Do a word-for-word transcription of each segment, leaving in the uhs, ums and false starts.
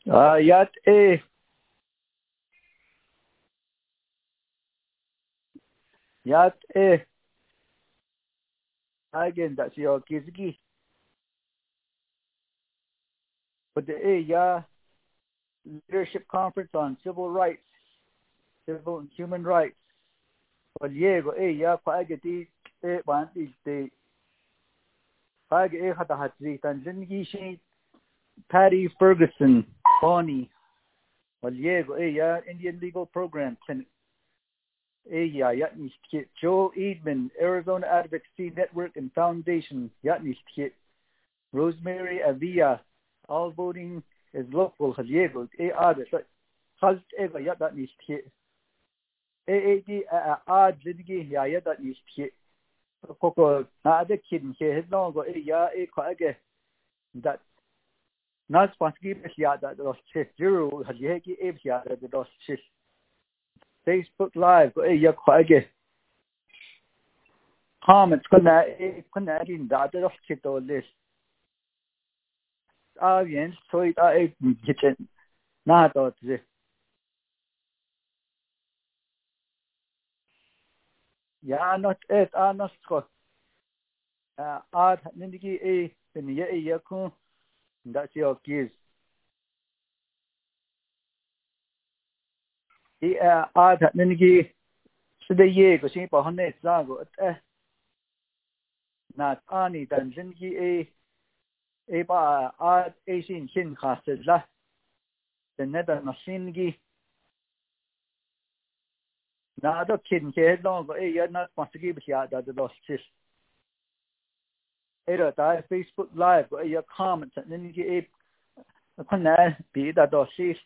Ah, yat e yat e again that's your kizgi. But the e ya leadership conference on civil rights, civil and human rights. But yeah, go e ya kwagati e banti te kwag e hata hatzi tanzingi shi Patty Ferguson Bonnie. Well yeah, go e ya Indian Legal Program clinic. E ya yatni kit Joel Eidman Arizona Advocacy Network and Foundation yatni kit Rosemary Avila all voting is local Diego e ad halt ega yat that nis kit e e di ad lidigi ya yat that nis kit koko na ade kid ke his no go e ya e ko age that nas paski be ya that dos chit zero hajeki e ya that dos chit Facebook live go e ya ko age comments kuna e kuna din da dos chit do list ah bien soy da e kitchen na do ze ya not it ah not ko ad nindigi e ben ye e yakun that's your kids e ad nindigi sida ye ko sin pa hanne zago eh na ani dan nindigi e e ba ad e sin sin khasla den neda na singi na do kin ke long e ya na pasigi bi ya da do sis era da Facebook live go e comment nindigi e kunna bi da do sis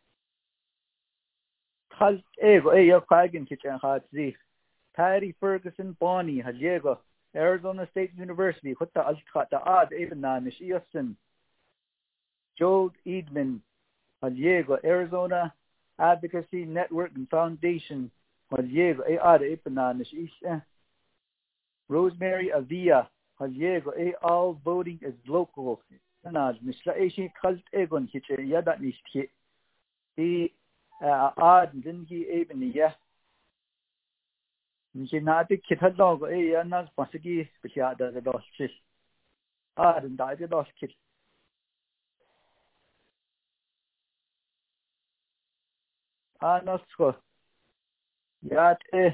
khal e go e ya kwagin kitchen khatzi Patty Ferguson Bonnie Hajego Arizona State University Hutta Alkata Ad Ebena Nishiyasin Joel Eidman Hajego Arizona Advocacy Network and Foundation Hajego E Ad Ebena Nishiyasin Rosemary Avila Hajego E all voting is local Nanad Mishla Eshi Kalt Egon Kitche Yada Nishki E Ad Lingi Ebenia Nati kit dog e anas pasigi pia da dos sis ah den da de dos kit anas ko yat e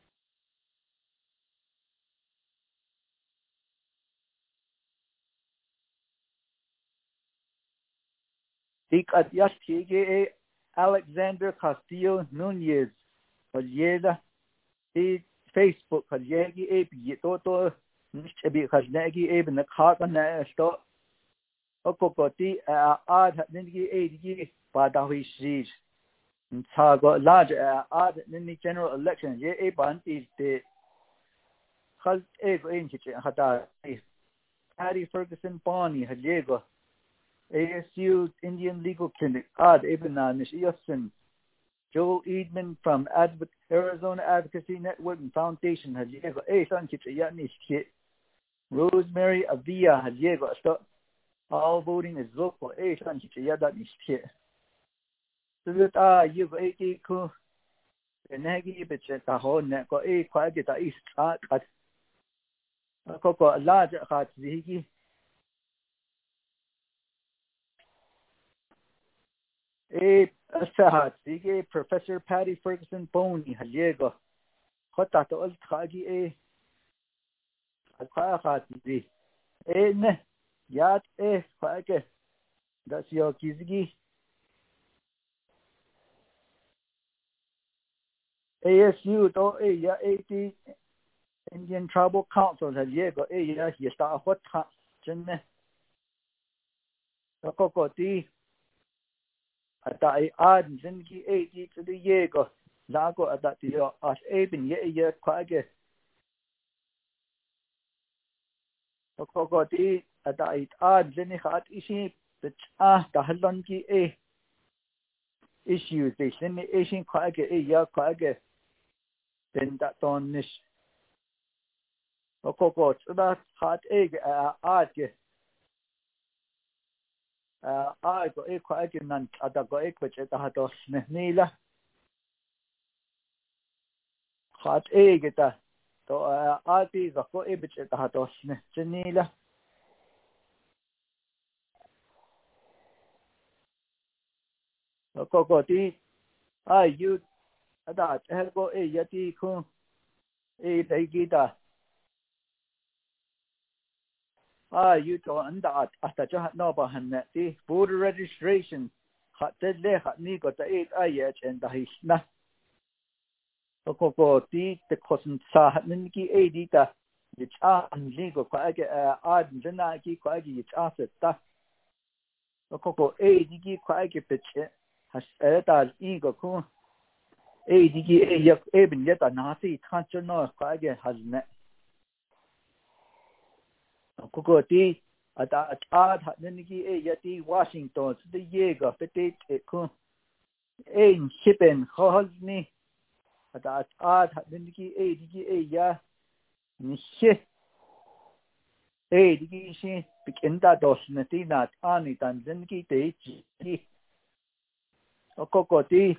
dik at yas e Alexander Castillo Nunez Hajeda e Facebook Hajegi e bi to to nicht bi Hajegi e ben kha na sto okokoti ad nigi e digi pa da hui shi Tago large ad in the general election ye e ban is the halt ego in kitchen hata Patty Ferguson Bonnie Hajego A S U Indian Legal Clinic ad Ebena Nishiyasin Joel Eidman from Advo- Arizona Advocacy Network and Foundation Hajego A San Kitchen Yatnish Kit Rosemary Avila Hajego all voting is local A San Kitchen Yatnish Kit so that ah you eighty ku nagi bitch ta ho ne ko e kwa ge ta is ta ka ko ko la ja ka zigi e sa zigi Professor Patty Ferguson Boney Hajego hota to ul khagi e kwa ka zigi e ne yat e kwa ge that's your kizigi A S U to e ya eighty Indian Tribal Council Hajego e ya hi sta hot ha jenne ko ko ti ata ai ad zingi e di to the yego lago ata ti yo as eben ye ye kwage ko ko ti ata ai ad zini hat isi the ah ta halon ki e issues they send the asian kwage e ya kwage then that on this ko ko so that hat e ad ge ai ko e ko ake nan ata ko e ko cheta hatos ne nila khat e geta to ati ga ko e cheta hatos ne chenila ko ko ti ai yu ada he ko e yati ko e dai gita ai yu to anda ata cha no ba han ne ti voter registration khat le khat ni ko ta e ai ya chen da hisna ko ko ti te kosen sa nin ki e di ta ye cha an li ko kwa ke a din na ki kwa ki ye cha se ta ko ko e di ki kwa ke pe che has e ta i ko ko e di ki e ye e bin ye ta na si kan chen no kwa ke has ne ko ko ti a ta a ta nin ki e ye ti Washington de ye ga pe te ko e shipen ho ni a ta a ta nin ki e di ki e ya ni she e di ki shi bikinda dos na ti na ani tan zen ki te ji o ko ko ti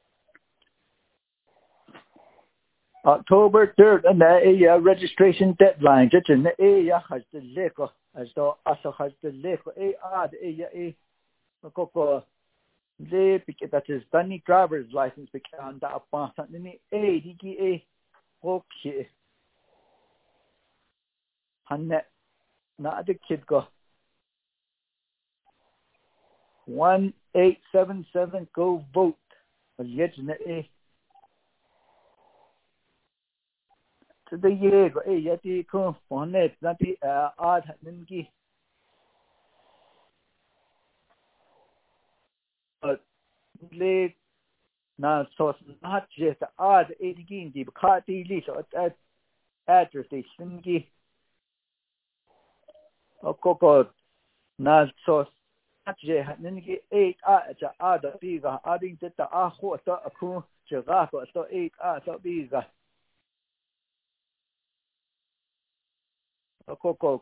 October third and a registration deadline just in e ya has the leko as though also has the leko e ad e ya e ko ko le bikita that is Danny driver's license bikan da pa ni e di ki e okay hanne na the kid go one eight seven seven go vote yet e to the year go e yati ko phone na ti ad nin ki le na so not just ad e di ki di ka ti li so at address station ki o ko ko na so not je nin ki e a ja ad bi ga adin ta a ho to ku je ga ko to e a to bi ga o ko ko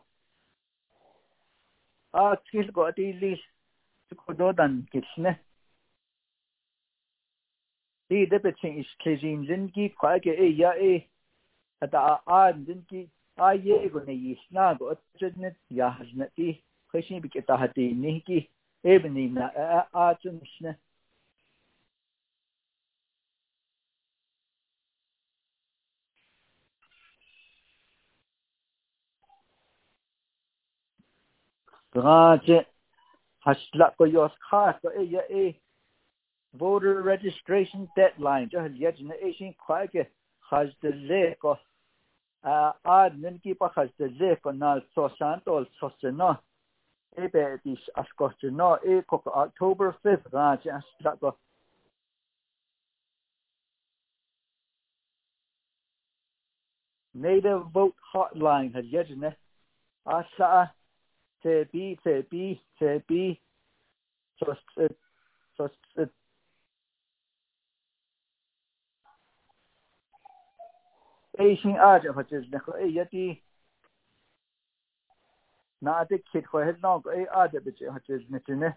a kil go ti li ko do dan kisne di de pe ching is klejin lin ki kwa ke e ya e ata a lin ki a ye go ne is na go chne ya hasne ti khashin bi ke ta hati ni ki e bni na a chun shne ga che hasla ko yos kha ko e ya e voter registration deadline jo ya jne e shin kwa ke has de le ko a lin ki pa has de le ko na so santol so no ebe dis ascoste no e ko October fifth ga just that go native vote hotline had yet ne asa te bi te bi te bi so so Asian art of it ne ko e yati na de kit ko het no ko e art of it is ne ne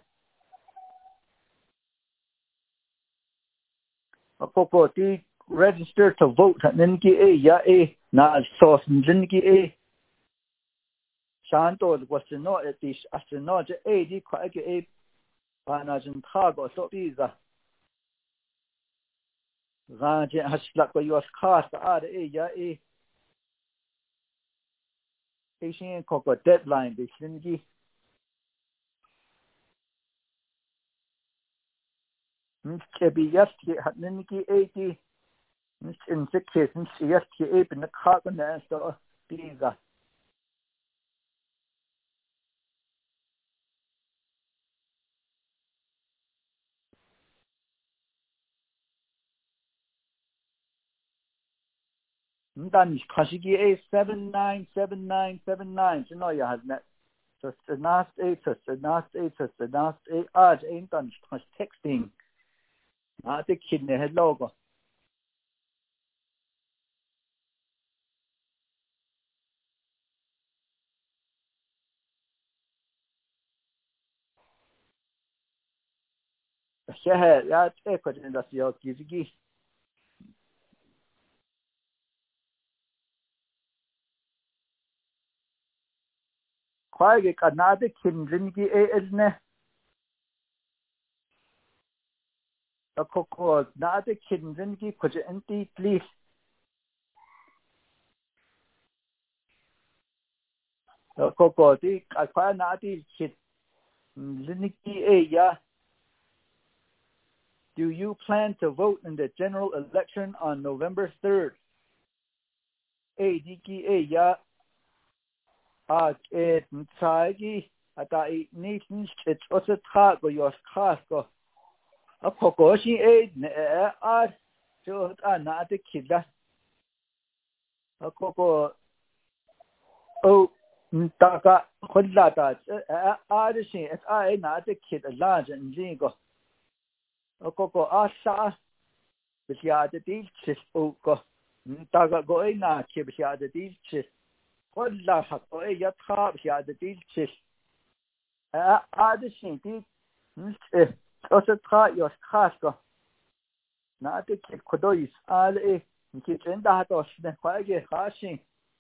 a ko ti register to vote nen ki e ya e na so nen ki e shanto was no it is astronaut e di ko ke e pa na jin tha go so bi za ga je hasla ko yos khas a e ya e Asian ko ko deadline de nen ki ke bi yas ki nen ki e ti in six cases yes ki e bin ka ko na so bi za dan khashigi e seven nine seven nine seven nine so no ya has net so the last eight so the last eight so the last eight ad ain't done texting I think kid ne hello Shehe ya eko jenda siyo kizigi. Kwaige kanade kinringi e ezne. Akoko nade kinringi koje enti please. Akoko di akwa nade kit liniki e ya. Do you plan to vote in the general election on November third? A diki e ya a et tsagi ata I nation it's also talk go your kasko. A kokoshi e ne a so a na de kida. A koko o ntaka khollata a de shin it's a na de kid a large and jingo. A koko a sa bishia de dilchis o go. Ntaka go e na ki bishia de dilchis. Kholla hakko e ya tha bishia de dilchis. A a de shin di also try your kasko. Na de kid kodois all e ki trenda hatos ne kwage hashin.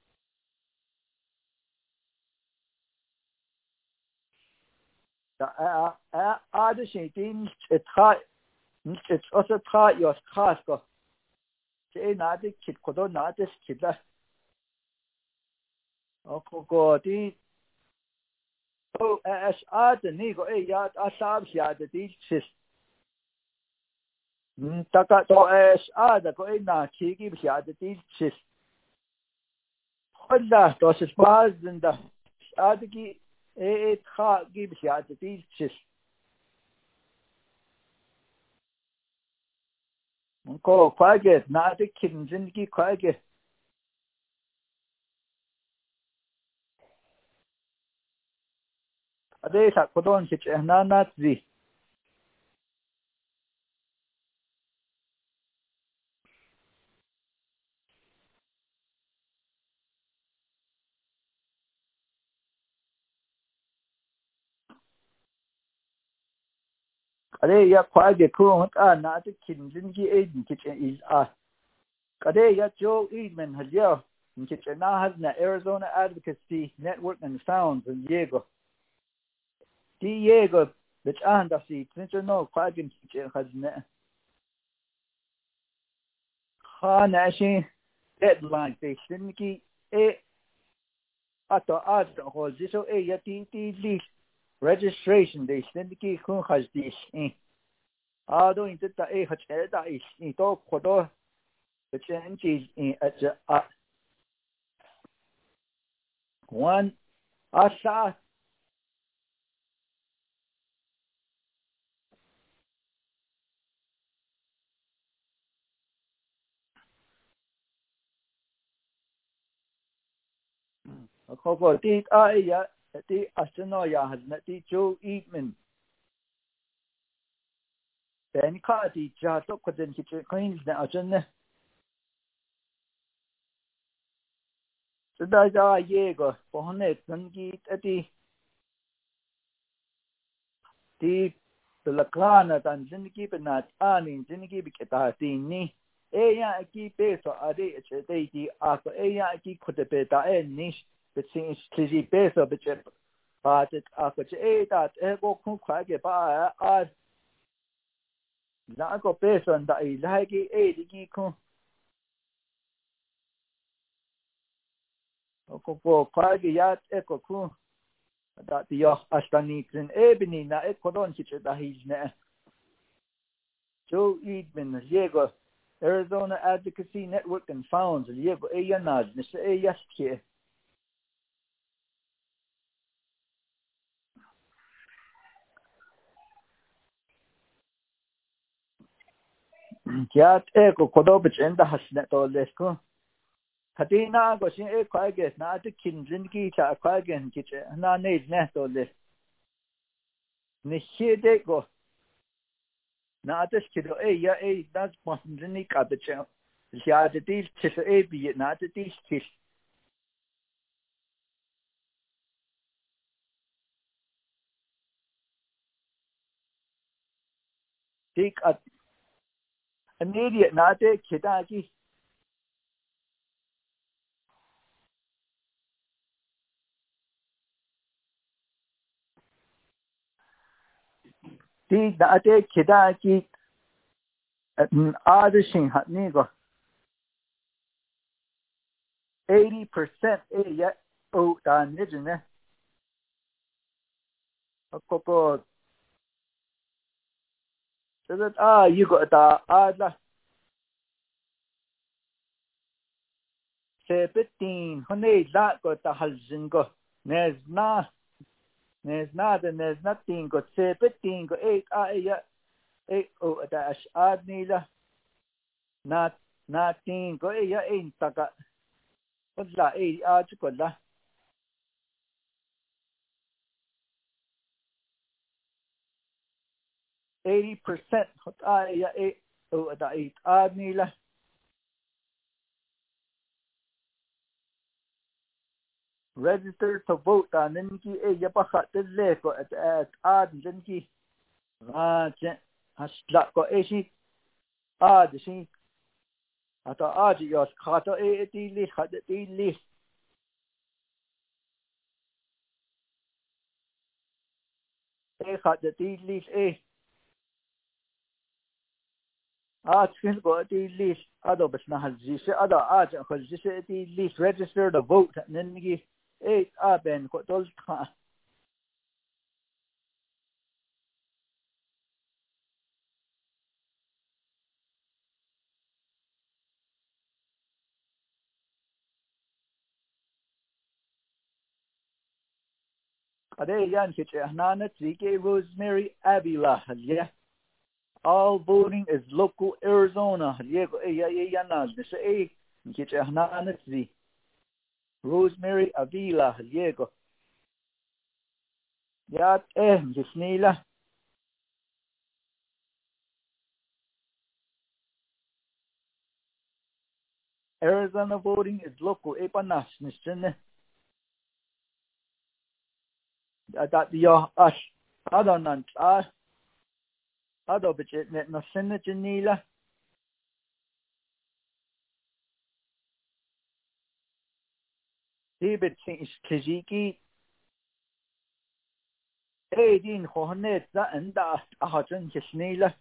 A a a de shin din et try it's also try your kasko. Se na de kid kodo na de kidla. O ko di o as a de ni go e ya a sab ya de di sis. Taka to as a de go e na ki gi ya de di sis. Kholla to is baz da a de ki e kha gi ya de di sis. Ko kwage na de kin zindagi kwage. Ade sa kodon kich na na zi. Ade ya kwage ko ta na de kin zindagi e kich is a. Ade ya Joe Eidman halia kich na has na Arizona Advocacy Network and Sounds in Diego. Diego which andasi since no kwage kich has na. Ha na shi deadline they zindagi e ato ato ho ziso e ya ti ti list registration they zindagi kun has this in. Ado in ta e ha da is in to kodo the changes in at a one asa kogo ti a ya ti asno ya has na ti Joe Eatman then ka ti ja to ko den ki coins na ajne so da ja yego pohne tangi ti ti la kana tan jinki benat ani jinki bi kita ti ni e ya ki peso ade che te ti a ko e ya ki khote pe ta e ni bet sin ti peso bet ba te a ko che e ta e go khu khwa ke ba a na ko peso nda I lai ki e di ki khu ko ko khwa ke ya e ko khu da ti yo astani krin e bini na e ko don ki che da hi ne Joe Eidman Diego Arizona Advocacy Network and Sounds Diego e ya na ne se e ya ke ya e ko ko do be chen da has ne to les ko Hadina go shin e kwa ge na de kin zindagi ta kwa ge ki che na ne ne to les ne she de go na de skido e ya e das pasni ka de che ya de dis che e bi na de dis che Take at immediate nate kitaki. Take nate kitaki at an audition hat nigo. Eighty percent a yet oh dan nijine. A couple so that ah you got that adla seventeen honey that got the halzingo. There's na there's not and there's nothing got seventeen got eight ah yeah eight oh dash ad nila not nothing got yeah eight taka what's that eight ah chukola eighty percent hot ah yeah eight oh da eight ad nila register to vote and then ki eh yeah pakhat le ko at at ad then ki ah chen hasla ko eh si ad si ata ad yos khata eh ti li khat ti li eh khat ti li eh ad kin ko ti li ado bas na halzi se ada ad khalzi se ti li register to vote and then ki eh aben ko tol kha ade yan ki nana tri ke Rosemary Avila yeah. All voting is local Arizona. Diego, eh, yeah, yeah, yeah, no. This eh, get your nanatzi. Rosemary Avila, Diego. Yeah, eh, just Nila. Arizona voting is local. Eh, panas, Mister. That your us. I don't know. I I don't bet it. No, send it to Nila. He bet things Kiziki. Eh, din Hornet that and that. I don't just Nila.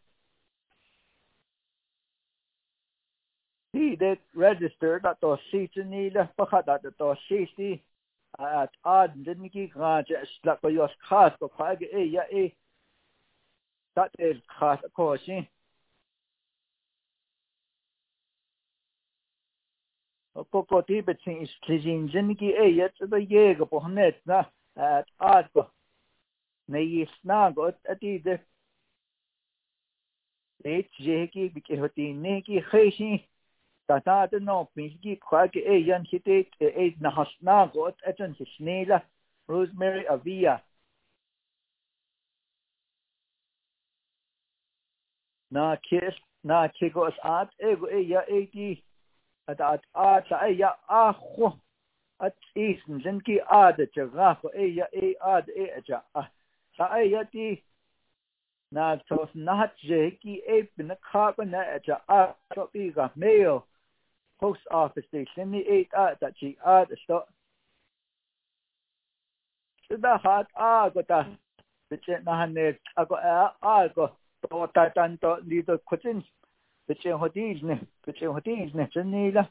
He did register that to see to Nila. Pakat that to see. At ad didn't ki grant slap by your cast of hag eh yeah eh that is cast of course eh o coco tibet thing is cleansing jinki eh yet the yeg upon net na at ad go nay snag at the eight jeki bikihoti neki heshi tata no pinki kwag eh yan hite eh na hasna got at an snela Rosemary Avila na kiss na kigos at ego eh yeah eighty at at at ay ya aho at isen zinki ad chagafo ay ya ay ad ay ja sa ay ya ti na tos nahat jeki ay pinakha na ja a so biga mail post office station ni eight at that chi ad sto da hat a go ta biche na hanet ako a a go to ta tan to li to kutin biche hodis ne biche hodis ne chenila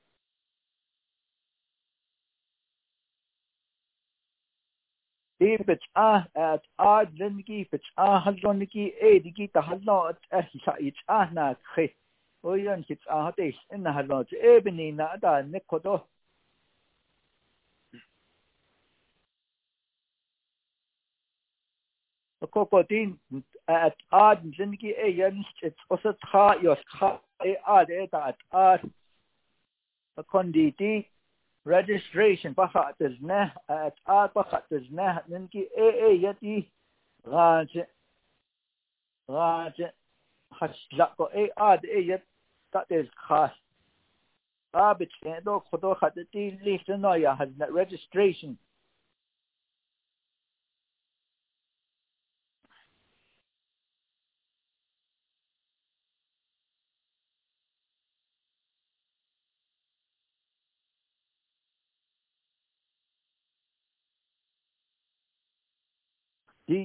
إيه بتشاه آد لنكي بتشاه هلون نكي إيه ديكي تهلون أهلا يتشاه ناكخي ويان كتشاه تيش إن هلون إيه بنينا دا نكودو كوكودين آد آد لنكي إيه ينش أصد خا يوس خا إيه آد إيه دا آد كونديتي registration بخات الزنه آد آد بخات الزنه لنكي إيه إيه يتي غاج غاج خشلقو إيه آد إيه يت that is cost. Ah, but do khodo khadati list no ya has registration. di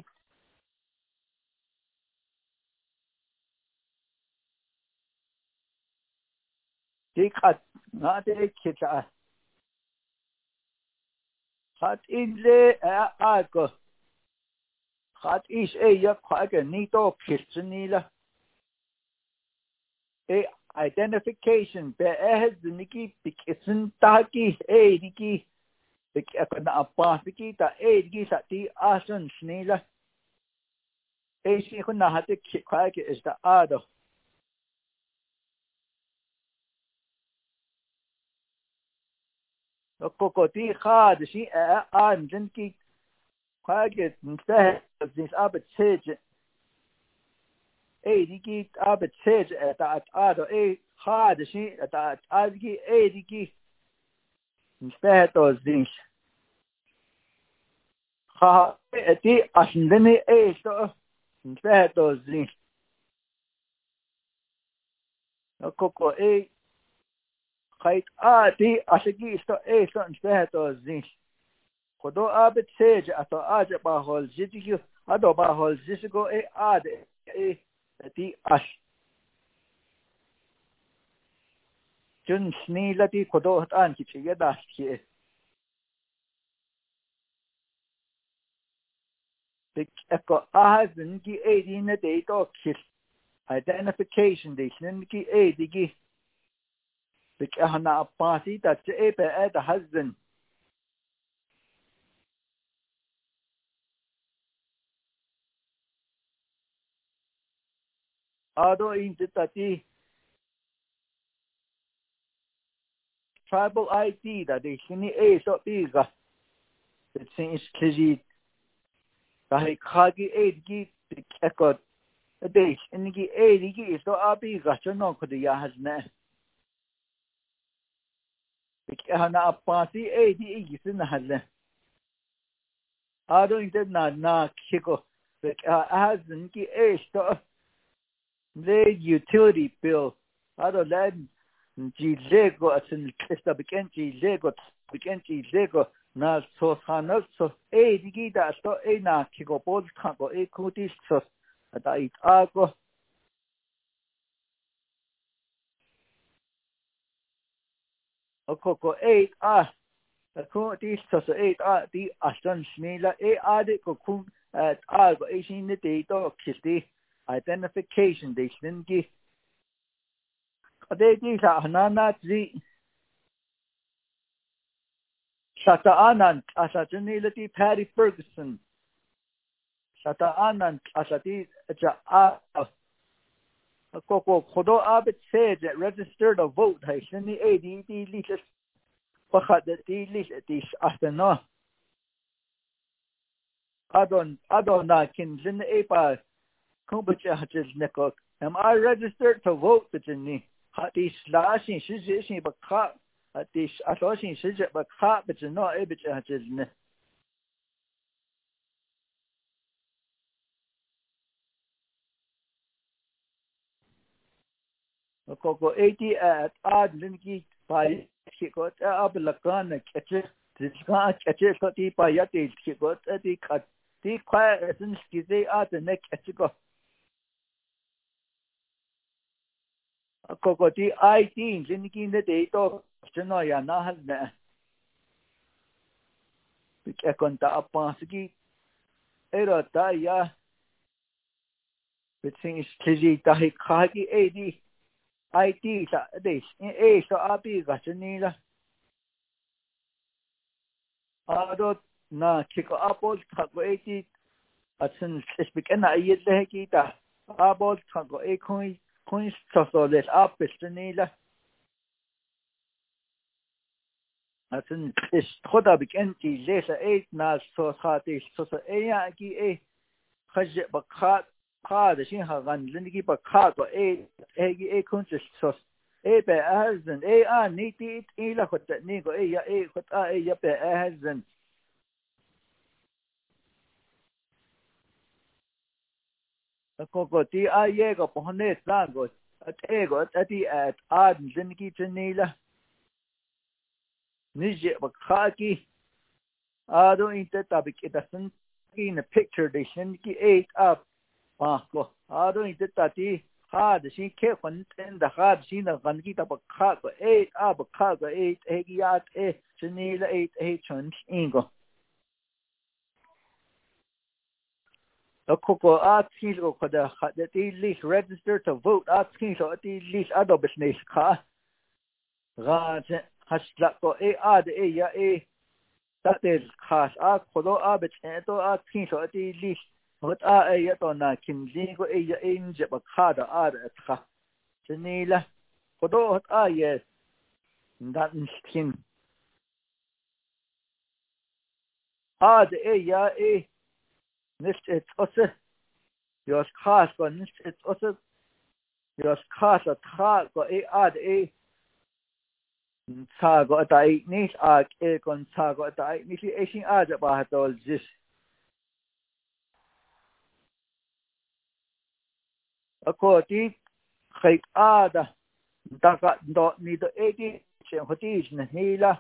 di kat na de kita hat in le a ko hat is e ya kwage ni to kitchenila e identification be ehz niki bikisin taki e niki bik akana apa biki ta e niki sa ti asan snila e si kuna hate kwage is da ado koko ti khad si a an jinki kwage nse this abet eedigi abet sej eta at ado e hard shi eta at adgi eedigi status dings ha eti asndene e so status dings koko e khait ati asgi sto e so status dings kodo abet sej ato aje ba hol jidigi ado ba hol jisigo e ad e eti as jun snilati kodo hatan ki chiya das ki big echo ahazin ki edine de to kis identification de snin ki edigi big ahna apasi ta che be ed hazin ado intati tribal I D da de sni e so biga it seems kiji da he khagi edigi big echo de sni edigi is to abiga chono khodi ya hazne big ahna apasi edi isin hazne ado inted na na kiko big ahazin ki e to the utility bill ado lad ji lego asin esta beken ji lego beken ji lego na so hanal so e digi da so e na kiko bol kango e kuti so da it ago okoko e a ko ti so so e a di aston smila e ade ko kun at ago e sin de to kisti identification de sningi ade di sa hanana zi Shata Anand Ashatinility Patty Ferguson Shata Anand Ashati Ja Koko Kodo Abit said that registered a vote Haishini A D D Litis Pahat the D Litis Astana Adon Adona Kinjin Epa Kumbacha Hachis Nikok. Am I registered to vote the Jinni? Hati Slashing Shishi Baka at this Asoshin Shijit Baka but no Ebit Hachis Ne. Koko eighty at odd linky by Kikot Ablakan catches this can't catches got the Payati Kikot at the cut the quiet essence they are the neck at Chico. Koko the I T linky in the date of Chenoya Nahazna Picaconta Apansiki Erotaya between Kiji Tahi Kagi eighty. I T sa des in e so abi gasenila ado na kiko apol thago eighty atsen speak na yele kita apol thago e coin coin so so les apestenila atsen is khoda bikenti lesa eight na so khati so so e ya ki e khaje bakhat khad shin ha gan lindgi bakhat ko e e e coin so e be azan e a niti ila khot ni ko e ya e khot a e ya be azan ko ko ti a ye ko pohne sa go at e go at ti at ad zinki chenila nije ba khaki ado inte tabik itasan in a picture they send ki eight up ah go ado in the tati hard she ke fun in the hard she na gan ki ta ba kha go eight up kha go eight eight yat e chini la eight eight chun ingo a couple of things go for the at least register to vote at things at least other business car rat has like go a ad a ya a that is cars a kodo a bit and to at things at least what a a ya to na kin go a ya in je ba car da ad at ka chenila kodo at a yes that skin ad a ya a nicht it's also your cars go nicht it's also your cars at car go a ad a Sago at I niche arc a con sago at I initiation ad about all this. According Kate Ada Daka dot need the eighty Hotish Nahila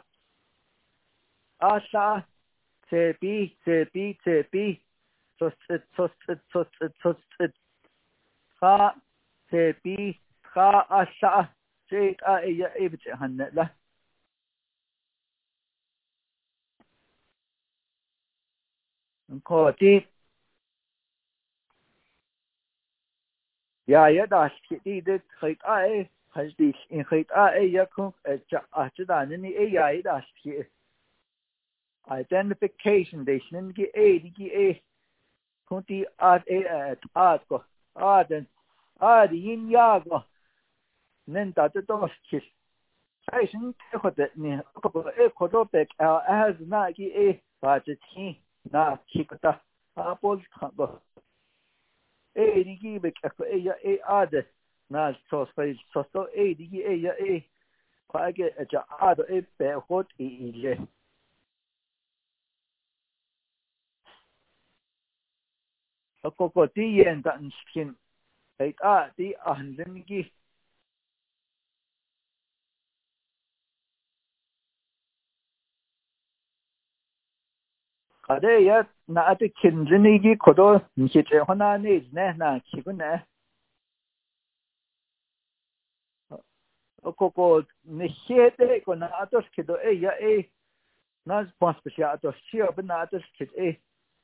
Asa Sepi Sepi Sepi so it so it so it so it Ha Sepi Ha Asa Jake a Evich Hanetla. According Yeah, yeah, that's it. That height I has this in height I ya come at Achadan in the A I that's here. Identification they send get A D A Kunti at A at Arco Arden Adi in Yago Nenta the Dos Kiss. I shouldn't take that near a Kodopek as Nagi A budget he na Chikota Apple Combo. A D G bec a a ad na so space so so A D G a a quite a ad a bear hot e a cocoti and that skin like ah the ahlengi Kade ya na at kinzinigi kodo nchite hona needs ne na kigune a coco nihete con atos kido a ya a nas ponspeciatos chia benatos kid a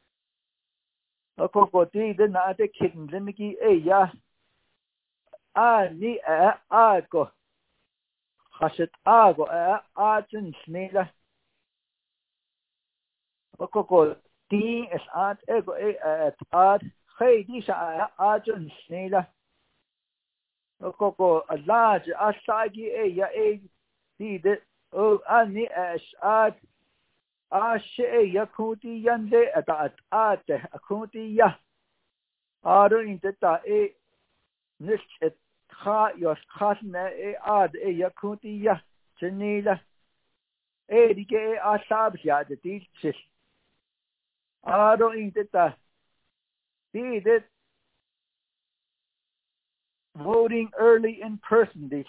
a cocoti the na at kinzinigi a ya a ni a a go hasit a go a a tin snela a coco T is at ego a at ad hey dis a a tin snela a coco a large a sagi a ya a di de o ani as ad a she ya kuti yande at at at a kuti ya aro in ta e nicht et ha your khasne e ad e ya kuti ya chenila e di ke a sab ya de ti sis aro in ta di de voting early in person this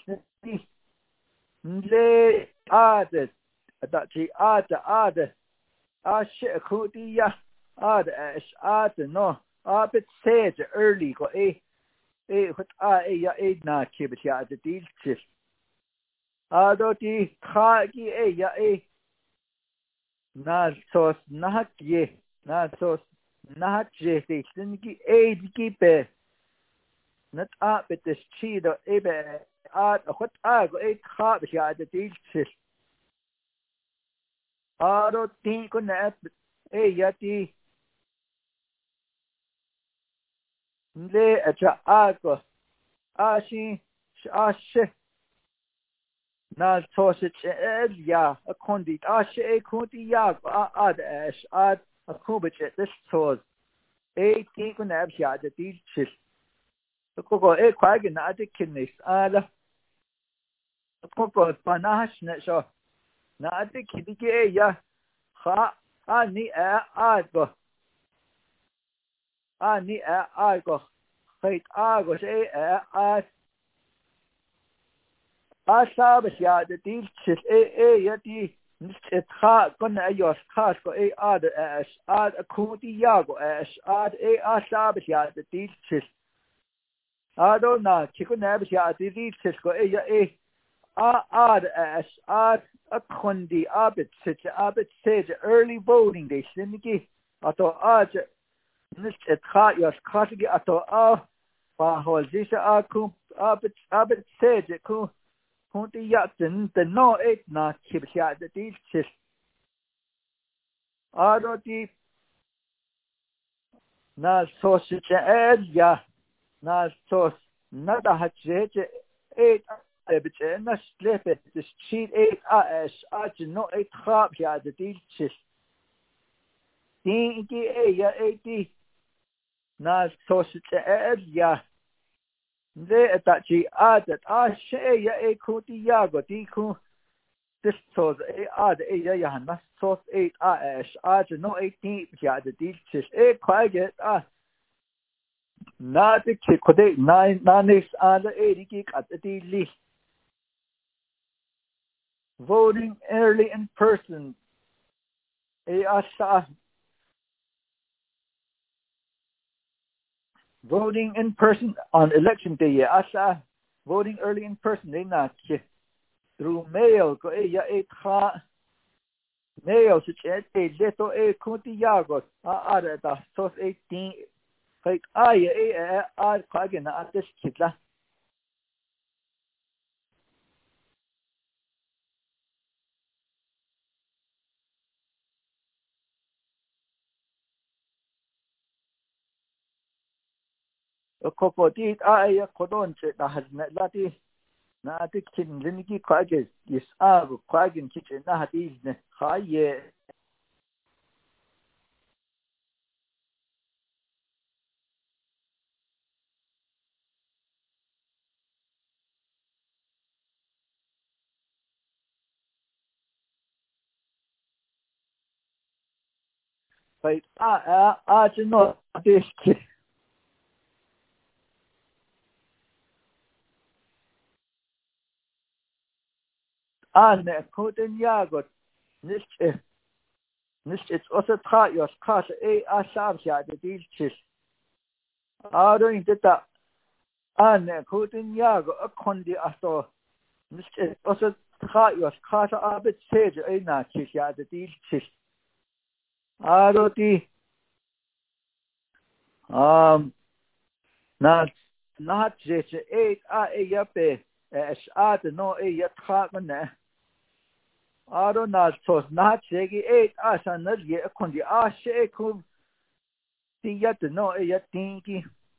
le ad that she ad ad a she kuti ya ad as ad no a bit said early go e e what a e ya e na kibit ya de deal sis ado ti khagi e ya e na sos na ye na sos na je de singi e di be nat a bit this chi do e be a what a go e kha be ya de deal sis ado ti ko na e ya ti le acha a go a shi a she na tosit ya a condit a she a condi ya a ad ash ad a kubich this tos a think on ab ya the deal chis the coco a quag na the kidneys ala the coco panash na so na the kidike ya ha a ni a ad go a ni a ad go height a go say a ad Asabas ya the deal chis a a ya ti It ha gonna yos has go a ad as ad a kuti yago as ad a asabit ya the teachers. I don't know, chicken nabs ya the teachers go a a ad as ad a kundi abit such abit says early voting they siniki ato ad it ha yos kasigi ato a pa hol this a kum abit abit says it ku kunti ya the the no it na chip ya the teachers. Aroti na sausage ed ya na sauce nada hatche eight ebche na slepe the sheet eight as as no eight khap ya the dilches dinki e ya eighty na sausage ed ya de atachi adat a she ya e kuti ya go diku this sauce e ad e ya ya na sauce eight as as no eighteen ya the dilches e kwage a na the kode nine nanis and eighty ki at the list voting early in person e asa voting in person on election day asa voting early in person they not through mail ko e ya e kha mail such as e leto e kunti yago a ada da sos eighteen like ay e a kage na at this kitla kokodit ay kodon che da hazna lati na ati kin linki kage is a kage kitchen na hadiz ne khaye like a a a no this an koden yago nicht nicht it's also tra yos kas e asab ya de dilchis aro inteta an koden yago a kondi aso nicht it's also tra yos kas abet sage e na chis ya de dilchis aro ti um na na je e a e yape es a de no e ya tra ne aro na sos na chegi eight asa na ye kondi a she ku ti ya de no e ya tinki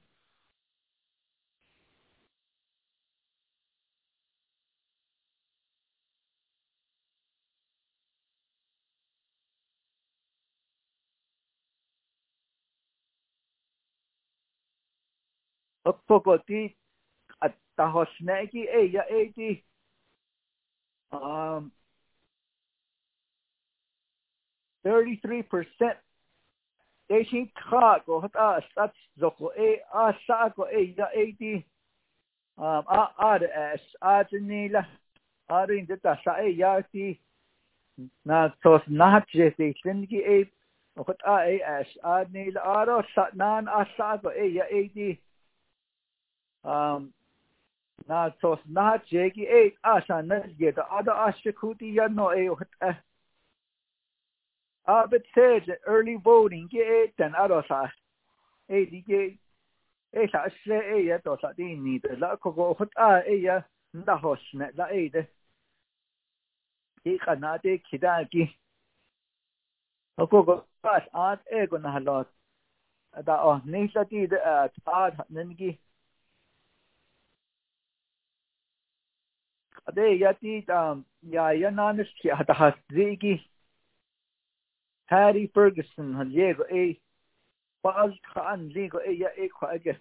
opoko ti at tahos negi e ya eighty um thirty-three percent they think ka go hata stats zoko e asa go e ya eighty um a a de as a nila a rin de ta sa e ya ti na sos na je se singi e hata e as a nila aro sa nan asa go e ya eighty um na sos na jegi e asa na ye da ada ashkuti ya no e hata a bit said early voting ge ten arosa e di ge e sa se e ya to sa di ni de la ko go hata e ya nda hos ne la e de e kana de kida ki ko go pas at e go na lot da o ni sa ti de at nen gi ade ya ti um ya ya nanis ki hata has zigi Harry Ferguson had Diego A. Baz Khan Diego A. Ya A. Quagga.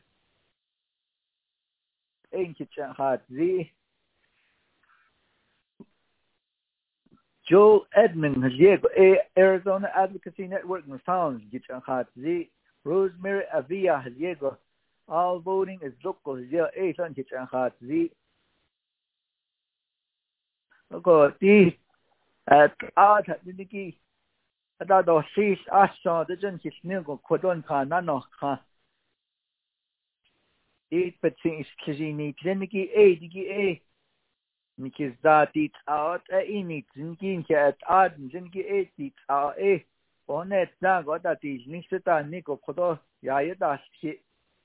Ain't it hard? Z. Joe Edmond had Diego A. Arizona Advocacy Network and Sounds. Get hard. Z. Rosemary Avia had Diego. All voting is local. Diego A. Son get hard. Z. Okay. at art niki ada do sis aso de jen kis ne go kodon ka na no ka it betin is kizini kliniki e digi e nikis da dit out a init zinkin ke at ad zinki e dit a e onet da go da dit nisita niko kodo ya ye da shi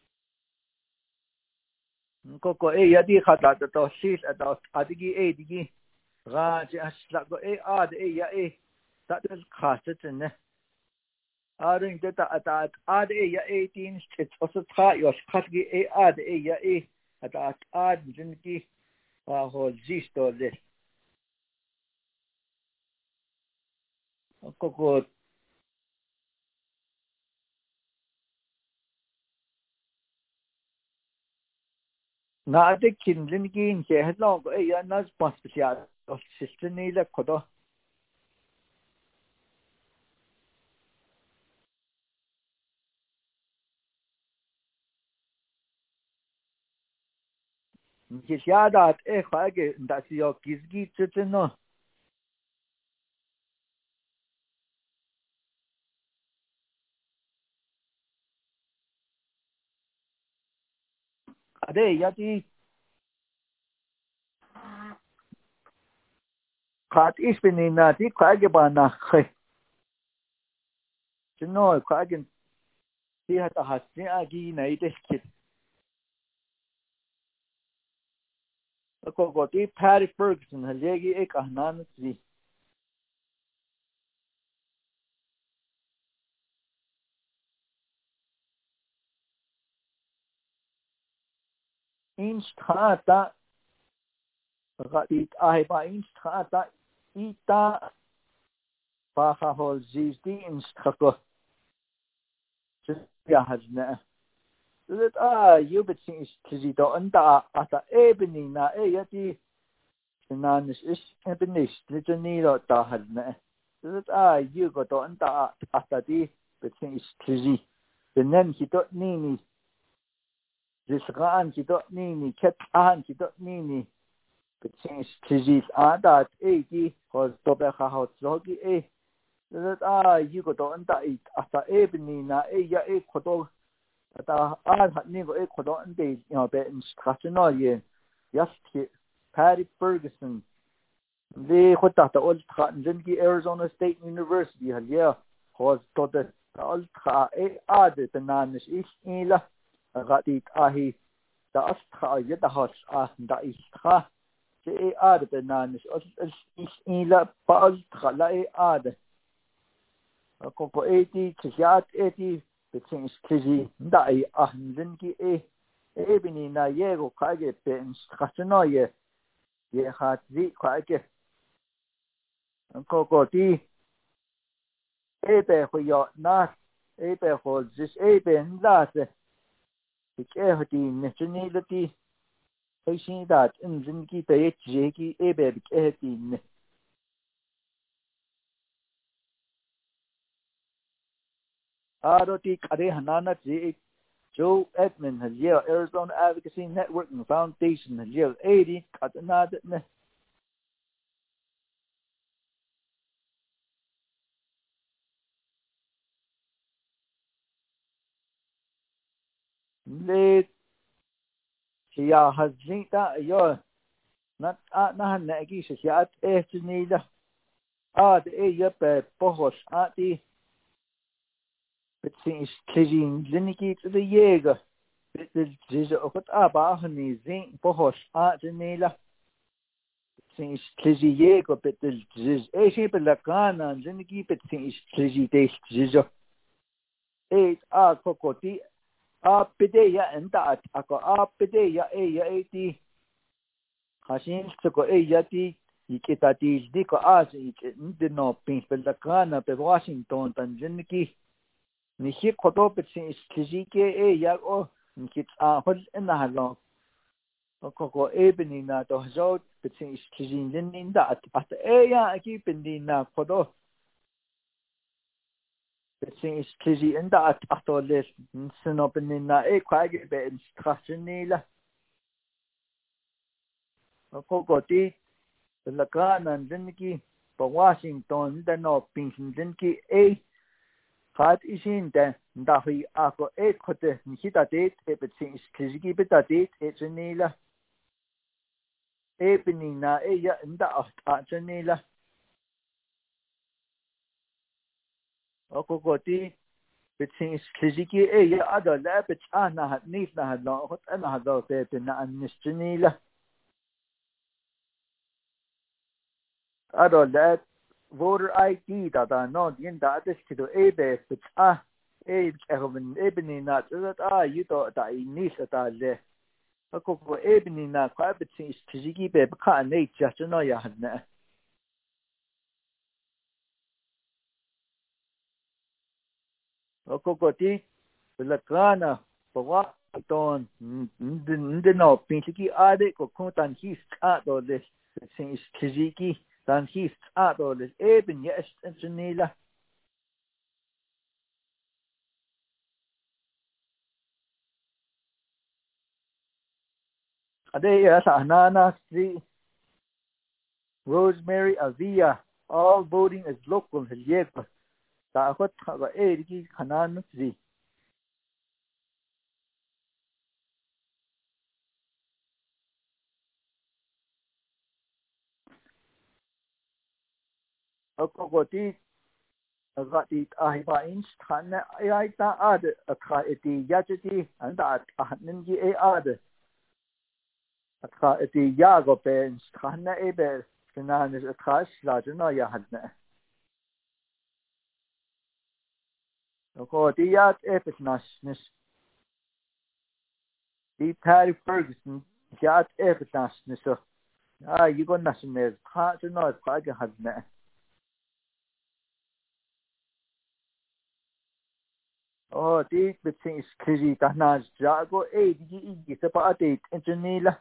ko ko e ya di khata to sis ada adigi e digi ga ji asla go e ad e ya e that is khasat ne arin de ta at ad e ya eighteen stits also ta yo khatgi e ad e ya e at ad zinki wa ho zisto de ko ko na de kin zinki in ke hello e ya nas pas special of system ni le kodo ki siada e khage da si yo kizgi tseno ade ya di khat is bin na di khage ba na khe tseno khage ti hata hasni agi nai de kit ko ko ti Patty Ferguson halegi ek ahnan zi instata it ai ba instata ita ba ha hol zizdi instako ya hazna that ah you bit sin is do anda ata ebni na e yati nanis is ebni litni do ta hazna that ah you go do anda ata di bit sin is tizi benen hito nini zisgaan hito nini ket an hito nini between Tizis and that eighty was Dobeka House Logi A. That ah, you got on that eight after evening, na a ya a kodo at a had never a kodo and days, you know, bet in Strategy. Yes, Patty Ferguson. They put that the old Zinki Arizona State University, yeah, was to the old a added the Nanish is Ila. I got it ahi the Astra yet the house ah that is ha. Se ad benanis os is ila paul khala e ad ko ko eighty tjat eighty between skizi dai ahnzen ki e e bini na yego kage pen khasno ye ye hat zi kage ko ko ti e be ho yo na e be ho zis e ben das ke hoti nechni lati Facing that in Zinki Pay Jaki Ebeb Etin. Aroti Kare Hanana J. Joe Edmund has yelled Arizona Advocacy Network and Foundation has yelled eighty Katanad. Late Shia has Zinta Yor not at Nahan Nagi Shat Etinida. Ah, the Ayap Pohos at the between Kijin Ziniki to the Jaeger. This is a put up Ahani Zin Pohos at the Nila. Since Clizzy Jaeger, but the Ziz Asia Lacana and Ziniki, but since Clizzy Days Zizo. Eight are Cocoti, up Pedea and that, Ako up Pedea A eighty. Hasin to go A Yati, Ikitatis, Dico as it did not pink, but Lacana, but Washington and Ziniki. Nishi Koto, but since Clizzy A Yago, and kids are hot in the halong. Koko ebony na to hazot between skizin in that at aya keep in the na kodo between skizi in that at all this sin open in na e kwage be in strasinila Koko ti the lakan and zinki ba Washington da no Pinsin ki a hat isin da da hi ako e khote ni ta date e betsin skizigi beta date e chenila e benina e ya nda a chenila ako goti betsin skizigi e ya ada la bet ana hat nis na hat no hot ana hado te na an chenila ada la voter I D da da no yin da des kido e be bet a e even ebony na that ah you thought that I need that le ako ko ebony na kwa betsin skizigi be ka ne just no ya hadna ako ko ti la kana ba wa ton ndi no pinsiki ade ko kontan his a do le betsin skizigi dan his a do le eben yes ensenila ade ya sa nana si Rosemary Avia all voting is local yek ta khot ba e ki khanan zi ako ko ti ga ti ai ba in khan ai ta ad kha eti ya ti an da nin gi e ad kha eti ya go pe khan e be khanan is kha la no ya hadna ako ti ya e pe nas nis ti Patty Ferguson ya e pe nas nis ah you go nas ne kha no kha ga hadna oh ti betsin skiri ta nas ja go e di gi se pa ate engineer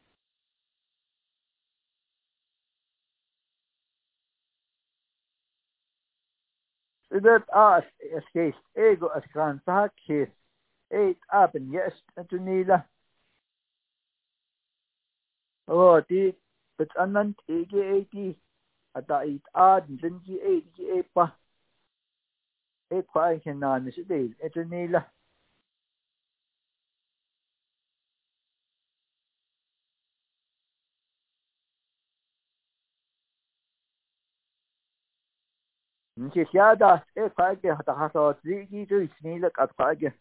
that as escape ego as kan ta ke eight up and yes engineer oh ti bet anan ti ge eighty ata it ad din gi eight gi e pa e kwa ke na ni se de engineer ni ke ya da e kwa ke hata ha so ti gi ju ni la ka kwa ke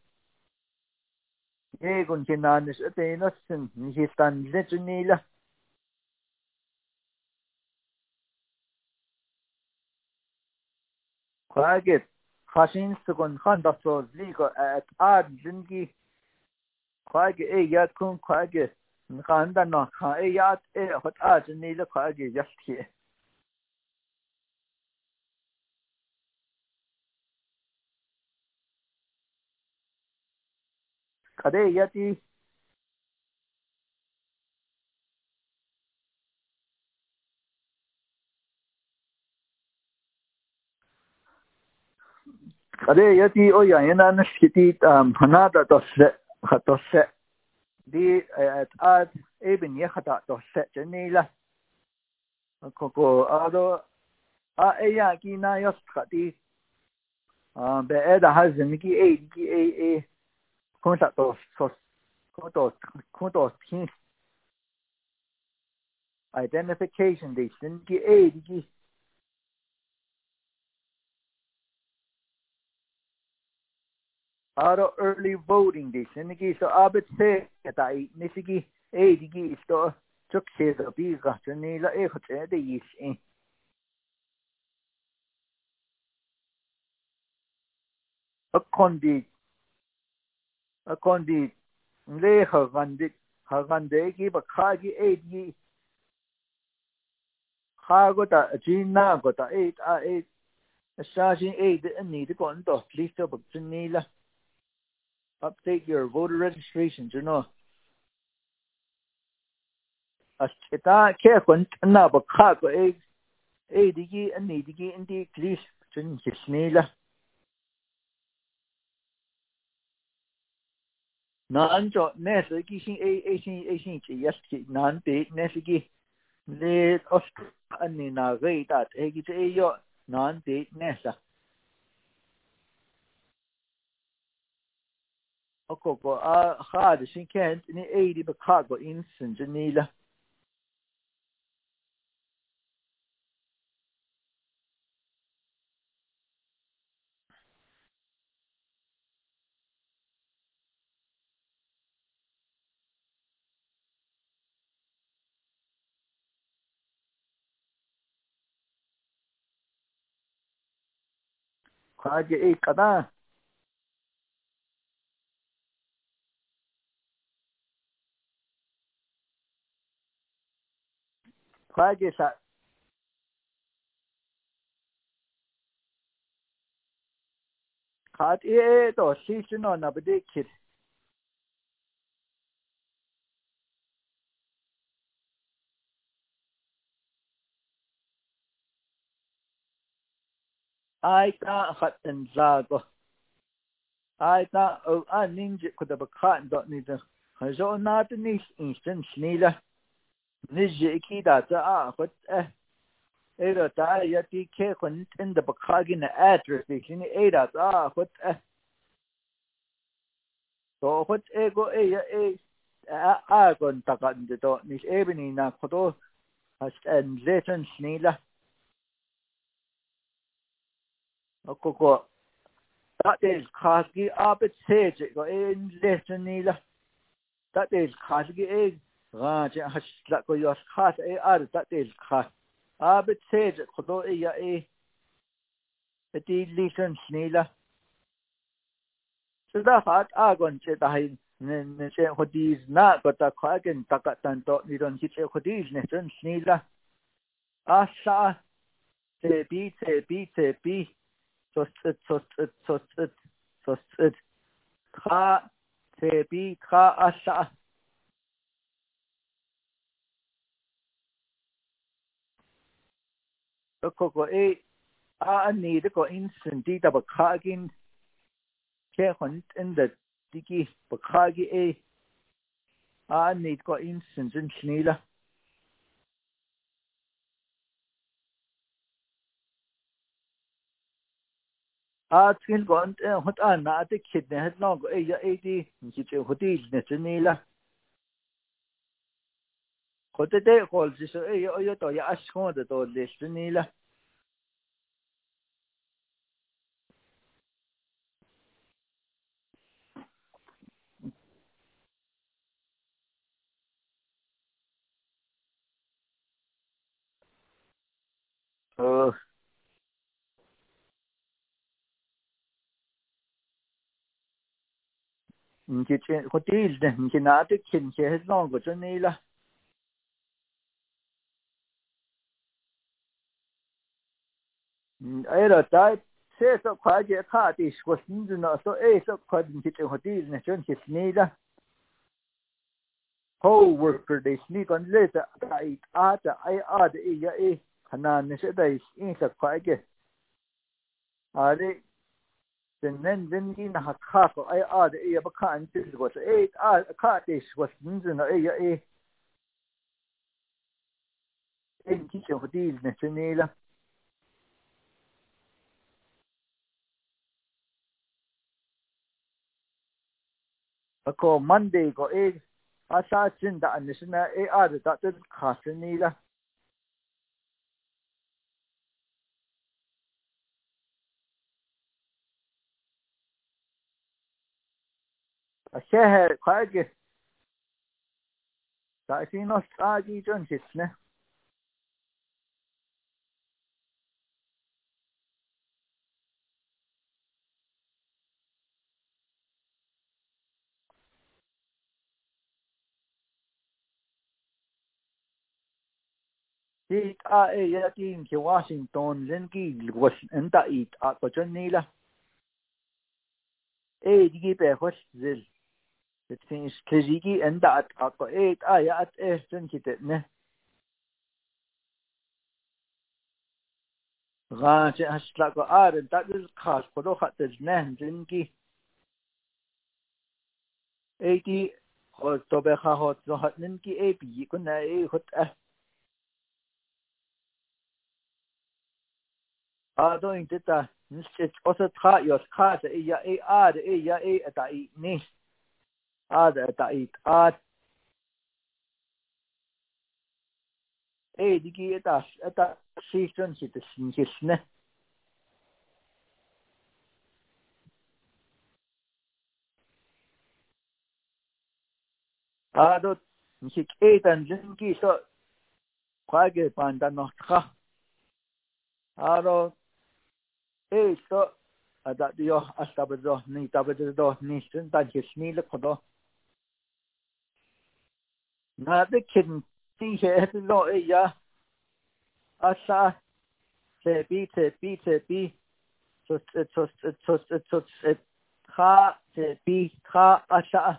e gon ke na ni se de no sin ni ke stan engineer kwa ke khashin se gon khan da so li ko at ad din gi kwa ke e ya kun kwa ke khan da no kha e ya e hot ad ni la kwa ke ya ki kade ya ti kade ya ti o ya yana na skiti um hana da to se to se di at ad eben ya khata to se ni la ko ko ado a e ya ki na yos khati um be e da hazin ki e ki e e ko ta to so ko to ko to tin identification di sin ki e ki ado early voting di sin ki so abet se ta i nisigi e ki sto chok se da bi ga ni la e khote de yi sin a kondi a kondi le ha gandi ha gande ki ba kha ki e ki kha go ta ji na go ta e a e sa jin e de ni de kon to please to ba ni la update your voter registration you know as ta ke kon na ba kha go e e di ki ni di ki indi please jin ni la na an jo ne se ki sin e e sin e sin chi yes ki nan de ne se ki le os anh ni na gây ta thế cái chế yo non tí nè sa ô cô cô à ha de xin khen ni ai đi bạc có in sinh chân ni la khá cái ai cả ta khá cái sa khá cái to xí xin nó na bê kít ai ta khát en ra go ai ta ở anh nín chỉ có được khát đó ni đó hay do na thì ni instant ni la ni chỉ khi đã cho à khát eh ai đó ta ya ti ke con in the bạc cái na address thì ni ai đó à khát eh to khát eh go eh ya eh à à con ta cái đó ni eh bên ni na khát đó has en lesson ni la cô cô that is khasgi abet sage go in lesson ni la that is khasgi e ga je has la ko yos khas e ar that is khas abet sage khodo e ya e eti lesson ni la so da hat agon che da hin ne ne che khodiz na ko ta khagen takatan to ni don ki che khodiz ne chen ni la asa te bi te bi te bi so so so so so so kha te bi kha asa ko ko e a ni de ko instant di da ba kha gin ke hon in da digi ba kha gi e a ni ko instant in snila a tin ko an hot an na de kid ne het no ko e ya e di ki che hoti ne snila ko te de ko ji so e yo yo to ya as ko de to de snila ờ ki che hoti ne ki na de kin che het no ko snila ai ra tai se so kha je kha ti ko sin ju na so e so kha din ki che hoti ne chen ki snila co-worker they sneak on later I add I add e ya e hanan ne se dai in sa kwa ke are den nen den in ha kha ko I add e ya ba khan ti ko se e a kha ti ko sin na e ya e en ki che hodi ne se ne la ko monday ko e asa chin da ne se na e add da te kha se ne la a she he kwa ke da si no sa ji jon chis ne ti a e ya ti ki Washington len ki was en da i a ko jon ne la e digi be hos zil it fins kezigi enda at ako e aya at e sen kitet ne ga che hasla ko ar da is khas ko do khat ne zingi e di ho to be kha hot zo hat nen ki e bi ko na e hot a 啊都因这个你是我是他有他是一呀一二的一呀一打一呢二的打一二哎，这个打打谁真是的新鲜呢？啊都你是哎等人家说快给办的呢哈，啊都哎说啊打的哟啊差不多你差不多你真的是你了可多，那这肯定是是咯哎呀啊啥这比这比这比。so so so so so ha te bi ha asha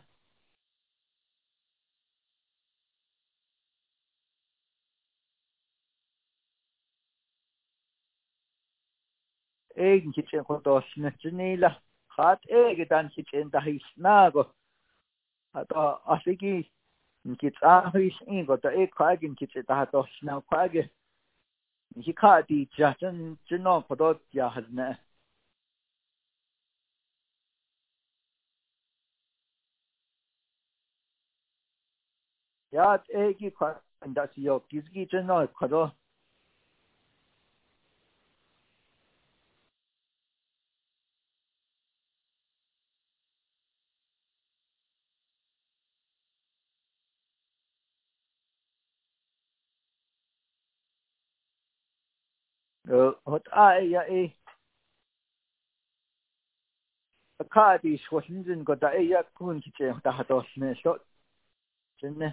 egin kitchen ko dos na chinila hat ege dan kitchen da his nago ato asigi kit a his ingo da e kwagin kitchen da dos na kwage ki ka di jaten jino ko do ya hazna ya ege kwa da si yo kizgi jino ko do hot a ya e ka di shwashin ko da e ya kun kitchen da dos na so jinne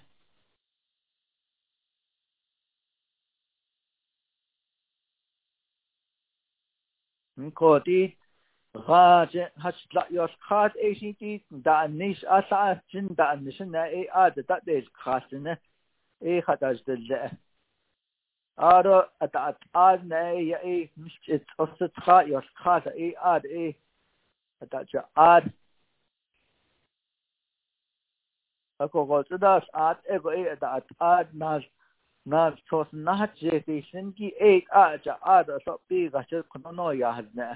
ko di ha je has la yos khat A C T da nis asa jin da nis na e a da de khas ne e khatas de le aro at at ad na e e mis it os kha yos khat e ad e at ja ad ko ko das ad e go e at ad nas nas tos na je de sin ki e a ja ad so bi ga che kono no ya hadne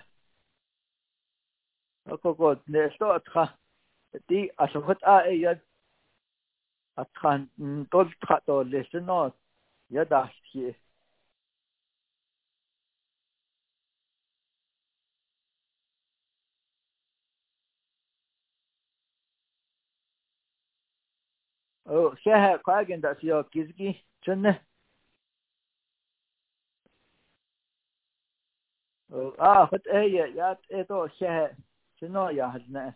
ko ko ne sto kha di asofat a e ya atkan tol khato lesno ya dashi oh shehe kwagen da siyo kizgi chunne oh ah hot eye ya eto shehe chuno ya hazna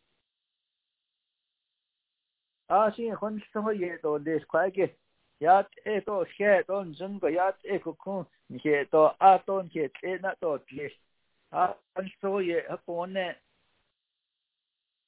ah shi hon sto ye to les kwage ya eto shehe don zungo ya eko kun ni he to a ton ke tena to les ah hon sto ye hapone